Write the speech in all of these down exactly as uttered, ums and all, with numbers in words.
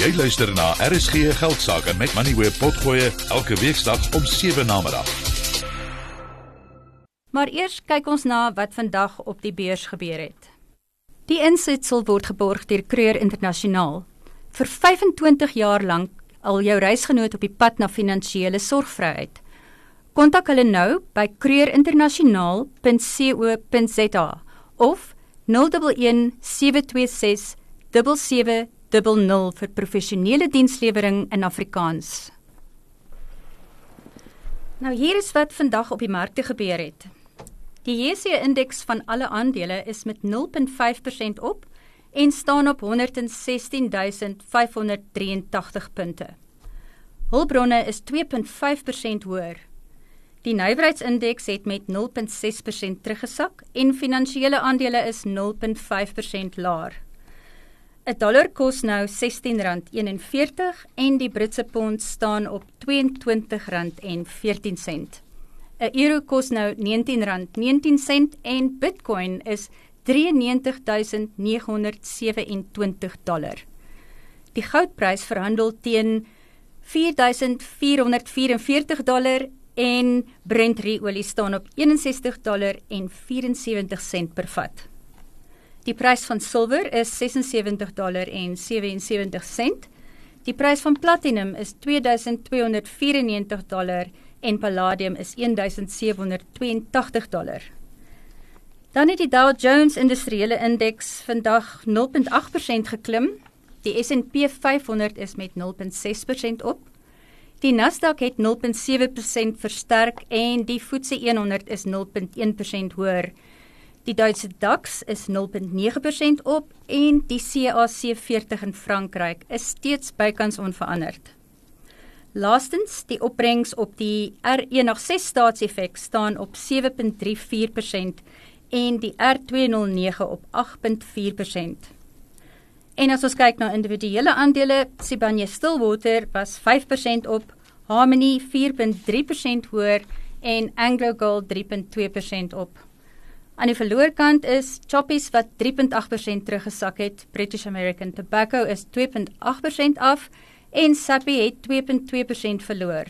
Jy luister na R S G Geldsaake met Moneyweb Potgoe elke weeksdag om sewe namiddag. Maar eers kyk ons na wat vandag op die beurs gebeur het. Die insetsel word geborg deur Kreur Internasionaal. Vir vyfentwintig jaar lank al jou reisgenoot op die pad na finansiële sorgvryheid. Kontak hulle nou by kreurinternasionaal punt co punt za of nul een een sewe twee ses sewe sewe nul nul vir professionele dienslewering in Afrikaans. Nou hier is wat vandag op die markte gebeur het. Die J S E-indeks van alle aandele is met nul punt vyf persent op en staan op honderdsestien duisend vyfhonderddrieëntagtig punte. Hulpbronne is twee punt vyf persent hoër. Die nywerheidsindeks het met nul punt ses persent teruggesak en finansiële aandele is nul punt vyf persent laer. 'n Dollar kos nou sestien rand eenenveertig en die Britse pond staan op tweeëntwintig rand en veertien sent. 'n Euro kos nou negentien rand negentien sent en Bitcoin is drieënnegentig duisend neghonderd sewenentwintig dollar. Die goudprys verhandel teen vier duisend vierhonderd vierenveertig dollar en Brent-olie staan op eenensestig dollar en vierensewenttig sent per vat. Die prys van silwer is sesensewentig dollar en sewensewentig sent. Die prys van platinum is twee duisend tweehonderd vyfennegentig dollar en palladium is een duisend sewehonderd tweeëntagtig dollar. Dan het die Dow Jones Industriële Indeks vandag nul punt agt persent geklim. Die S en P vyfhonderd is met nul punt ses persent op. Die Nasdaq het nul punt sewe persent versterk en die F T S E honderd is nul punt een persent hoër. Die Duitse DAX is nul punt nege persent op en die C A C veertig in Frankryk is steeds bykans onveranderd. Laastens, die opbrengs op die R honderdagses staatseffek staan op sewe punt drie vier persent en die R tweehonderdnege op agt punt vier persent. En as ons kyk na individuele aandele, Sibanye-Stillwater was vyf persent op, Harmony vier punt drie persent hoër en AngloGold drie punt twee persent op. Aan die verloorkant is Choppies wat drie punt agt persent teruggesak het, British American Tobacco is twee punt agt persent af en Sappi het twee punt twee persent verloor.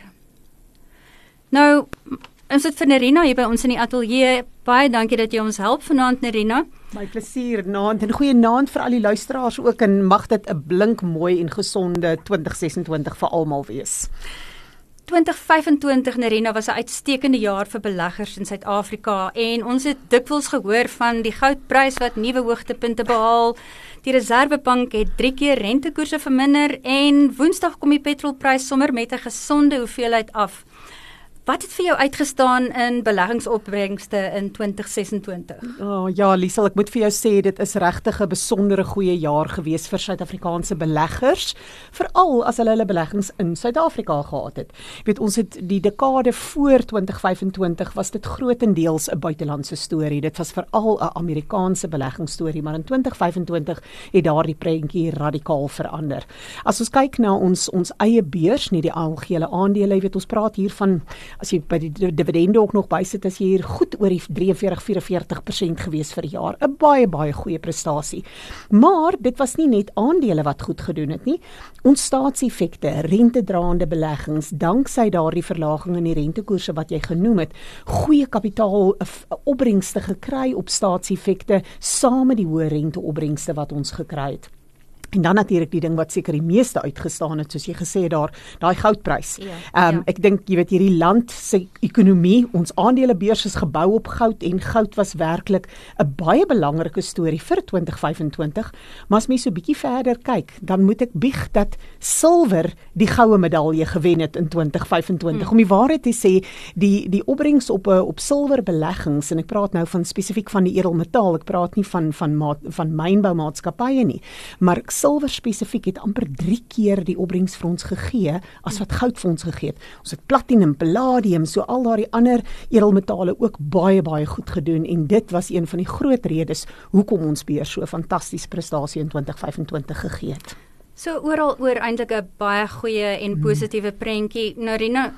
Nou, ons het vir Nerina hier by ons in die ateljee. Baie dankie dat jy ons help vanaand, Nerina. My plesier, naand en goeie naand vir al die luisteraars ook en mag dit 'n blink mooi en gesonde twintig sesentwintig vir almal wees. twintig vyfentwintig, Nerina, was 'n uitstekende jaar vir beleggers in Suid-Afrika en ons het dikwels gehoor van die goudprys wat nuwe hoogtepunte behaal. Die Reserwebank het drie keer rentekoerse verminder en Woensdag kom die petrolprys sommer met 'n gesonde hoeveelheid af. Wat het vir jou uitgestaan in beleggingsopbrengste in twintig sesentwintig? Oh, ja, Liesel, ek moet vir jou sê, dit is regtig 'n besondere goeie jaar gewees vir Suid-Afrikaanse beleggers, veral as hulle hulle beleggings in Suid-Afrika gehad het. Jy weet, ons het die dekade voor twintig vyfentwintig was dit grotendeels 'n buitelandse storie. Dit was veral 'n Amerikaanse beleggingsstorie, maar in twintig vyfentwintig het daardie prentjie radikaal verander. As ons kyk na ons ons eie beurs, nie die algehele aandele, jy weet, ons praat hier van as jy by die dividende ook nog bysit, as jy hier goed oor die drieënveertig, vyreenveertig persent gewees vir die jaar. 'n Baie, baie goeie prestasie. Maar dit was nie net aandele wat goed gedoen het nie. Ons staatseffekte, rentedraande beleggings, danksy daardie verlaging in die rentekoerse wat jy genoem het, goeie kapitaal opbrengste gekry op staatseffekte, saam met die hoë renteopbrengste wat ons gekry het. En dan natuurlik die ding wat seker die meeste uitgestaan het, soos jy gesê het daar, daai goudprys. Ja, um, ja. Ek dink, jy weet, hierdie land se ekonomie, ons aandelebeurs is gebou op goud en goud was werklik 'n baie belangrike storie vir twintig vyfentwintig, maar as mens so 'n bietjie verder kyk, dan moet ek bieg dat silwer die goue medalje gewen het in twintig vyfentwintig. Hmm. Om die waarheid te sê, die die opbrengs op op silwerbeleggings, en ek praat nou van spesifiek van die edelmetaal, ek praat nie van van van, van mynboumaatskappye nie, maar silwer spesifiek het amper drie keer die opbrengs vir ons gegee as wat goud vir ons gegee het. Ons het platinum, palladium, so al daardie ander edelmetale ook baie baie goed gedoen en dit was een van die groot redes hoekom ons beurs so 'n fantastiese prestasie in twintig vyfentwintig gegee het. So oral oor eintlik 'n baie goeie en positiewe prentjie. Nou Rina,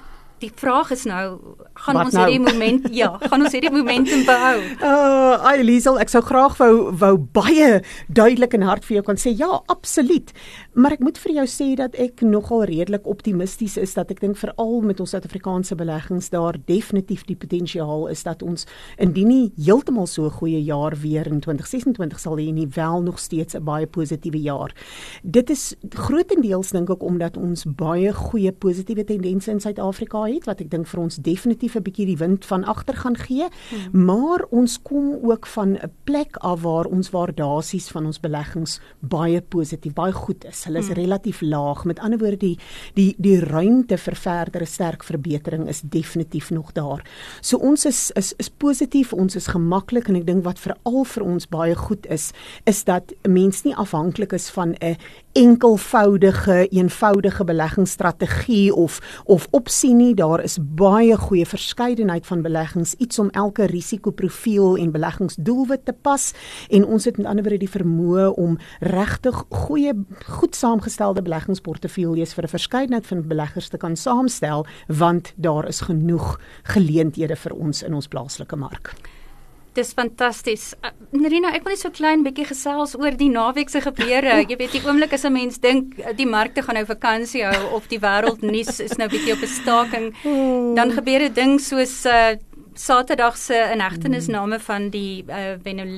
die vraag is nou, gaan Wat ons nou? hierdie moment, ja, gaan ons hierdie momentum behou? Uh, ay Liesel, ek sou graag wou wou baie duidelik en hard vir jou kan sê ja, absoluut. Maar ek moet vir jou sê dat ek nogal redelik optimisties is dat ek dink veral met ons Suid-Afrikaanse beleggings daar definitief die potensiaal is dat ons indien nie heeltemal so 'n goeie jaar weer in twintig ses en twintig sal hê nie, wel nog steeds 'n baie positiewe jaar. Dit is grootendeels dink ek omdat ons baie goeie positiewe tendense in Suid-Afrika het wat ek dink vir ons definitief 'n bietjie die wind van agter gaan gee, hmm. maar ons kom ook van 'n plek af waar ons waardasies van ons beleggings baie positief, baie goed is. Hulle is hmm. relatief laag. Met ander woorde die die die ruimte vir verdere sterk verbetering is definitief nog daar. So ons is is is positief, ons is gemaklik en ek dink wat veral vir ons baie goed is, is dat 'n mens nie afhanklik is van 'n enkelvoudige, eenvoudige beleggingsstrategie of of opsie nie. Daar is baie goeie verskeidenheid van beleggings, iets om elke risikoprofiel en beleggingsdoelwit te pas en ons het met ander woorde die vermoë om regtig goeie, goed saamgestelde beleggingsportefeuilles vir 'n verskeidenheid van beleggers te kan saamstel, want daar is genoeg geleenthede vir ons in ons plaaslike mark. Dis fantasties. Uh, Nerina, ek wil net so klein bietjie gesels oor die naweek se gebeure. Jy weet, die oomblik as 'n mens dink die markte gaan nou vakansie hou of die wêreldnuus is nou bietjie op 'n staking, dan gebeur 'n ding soos uh, Saterdag se inhegtenisname van die uh,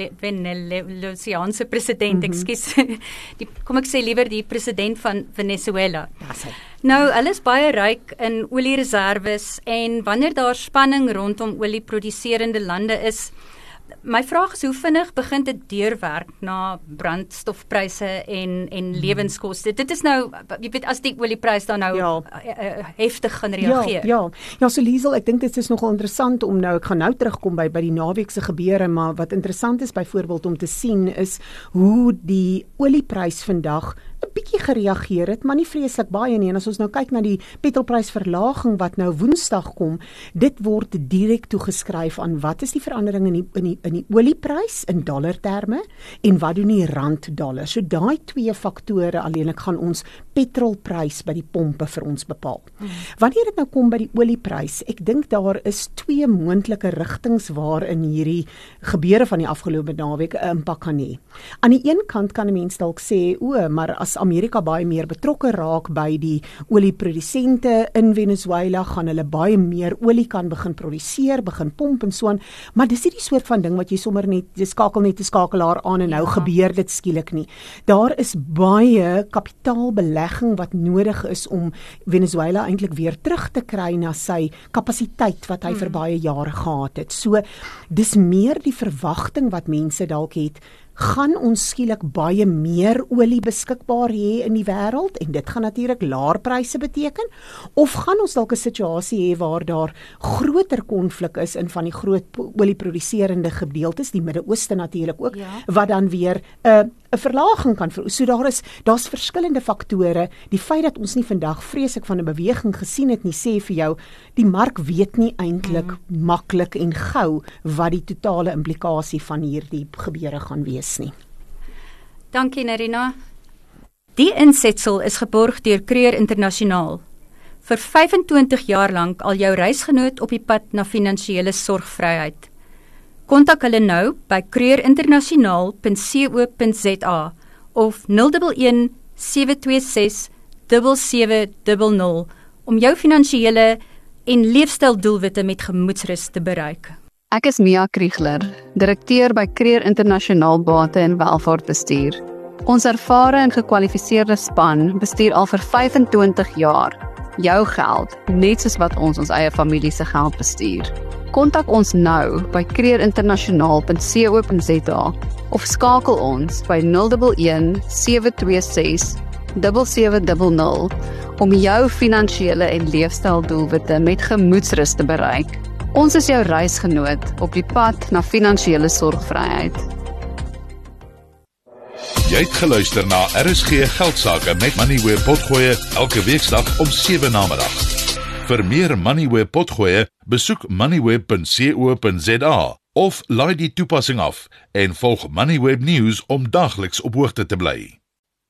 Venezuelaanse president, mm-hmm. ekskuus. Die kom ek sê liewer die president van Venezuela. Ja, nou, hulle is baie ryk in oliereserwes en wanneer daar spanning rondom olieproduserende lande is, my vraag is hoe vinnig begin dit deurwerk na brandstofpryse en en lewenskoste. Dit is nou, jy weet, as die olieprys dan nou ja. uh, uh, heftig gaan reageer. Ja, ja. Ja, so Liesel, ek dink dit is nogal interessant om nou, ek gaan nou terugkom by by die naweek se gebeure, maar wat interessant is byvoorbeeld om te sien is hoe die olieprys vandag 'n bietjie gereageer het, maar nie vreeslik baie nie. En as ons nou kyk na die petrolprysverlaging wat nou Woensdag kom, dit word direk toegeskryf aan wat is die verandering in die in die in die olieprys in dollarterme en wat doen die rand dollar. So daai twee faktore alleenlik gaan ons petrolprys by die pompe vir ons bepaal. Hmm. Wanneer dit nou kom by die olieprys, ek dink daar is twee moontlike rigtings waarin hierdie gebeure van die afgelope naweek 'n impak kan hê. Aan die een kant kan 'n mens dalk sê, o, maar as Amerika baie meer betrokke raak by die olieprodusente in Venezuela, gaan hulle baie meer olie kan begin produseer, begin pomp en so aan, maar dis nie die soort van ding wat jy sommer net, jy skakel net 'n skakelaar aan en nou ja. gebeur dit skielik nie. Daar is baie kapitaalbelegging wat nodig is om Venezuela eintlik weer terug te kry na sy kapasiteit wat hy hmm. vir baie jare gehad het. So, dis meer die verwagting wat mense dalk het, gaan ons skielik baie meer olie beskikbaar hê in die wêreld en dit gaan natuurlik laer pryse beteken, of gaan ons dalk 'n situasie hê waar daar groter konflik is in van die groot olieproduserende gedeeltes, die Midde-Ooste natuurlik ook, ja. wat dan weer 'n uh, 'n verlaging kan veroorsaak. So daar is daar's verskillende faktore. Die feit dat ons nie vandag vreeslik van 'n beweging gesien het nie, sê vir jou die mark weet nie eintlik mm. maklik en gou wat die totale implikasie van hierdie gebeure gaan wees nie. Dankie Nerina. Die insetsel is geborg deur Creer Internasionaal. Vir vyf en twintig jaar lank al jou reisgenoot op die pad na finansiële sorgvryheid. Kontak hulle nou by creer internasionaal punt co punt za of nul een een sewe twee ses sewe sewe nul nul om jou finansiële en leefstyldoelwitte met gemoedsrus te bereik. Ek is Mia Kriegler, direkteur by Creer Internasionaal Bate en Welvaartbestuur. Ons ervare en gekwalifiseerde span bestuur al vir vyf en twintig jaar jou geld, net soos wat ons ons eie familie se geld bestuur. Kontak ons nou by creer internasionaal punt co punt za of skakel ons by nul een een sewe twee ses sewe sewe nul nul om jou finansiële en leefstyldoelwitte met gemoedsrus te bereik. Ons is jou reisgenoot op die pad na finansiële sorgvryheid. Jy het geluister na R S G Geldsaake met Moneyweb Potgoe elke weeksdag om sewe namiddag. Vir meer Moneyweb Potgoe, besoek moneyweb punt co punt za of laai die toepassing af en volg Moneyweb News om daagliks op hoogte te bly.